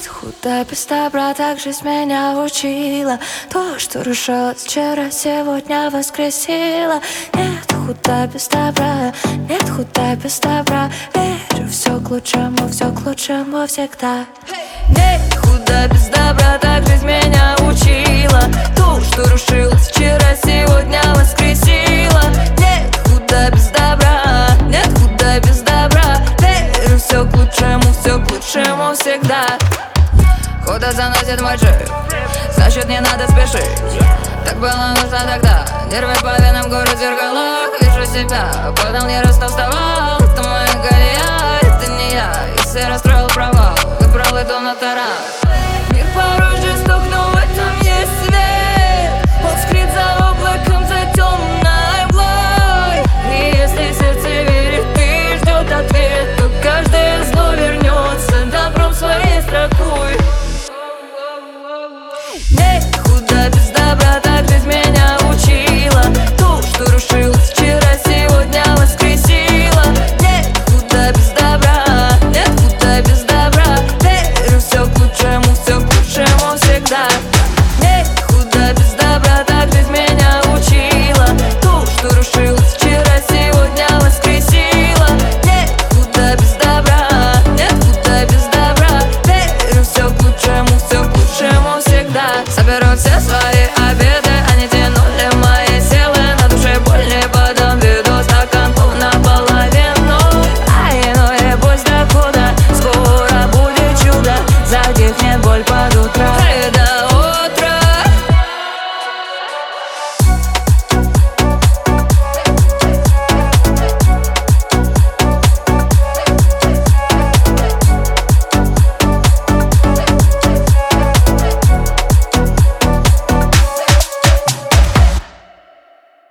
Нет худа без добра, так жизнь меня учила. То, что рушилось вчера, сегодня воскресила. Нет худа без добра, нет худа без добра. Верю, все к лучшему всегда. Нет худа без добра, так жизнь меня учила. То, что рушилось вчера, сегодня воскресила. Нет худа без добра, нет худа без добра. Верю, все к лучшему всегда. Куда заносит мой джип, значит не надо спешить. Так было нужно тогда. Нервы по венам, город в зеркалах. Вижу себя, потом не раз вставал. Это моя колея, это не я. Если расстроил провал, выбрал иду на таран. Мир порой жесток, но в этом есть свет. Он скрыт за облаком, за темной мглой. И если сердце верит и ждет ответ, то каждое зло вернется добром своей строкой. Нет худа без добра, так жизнь меня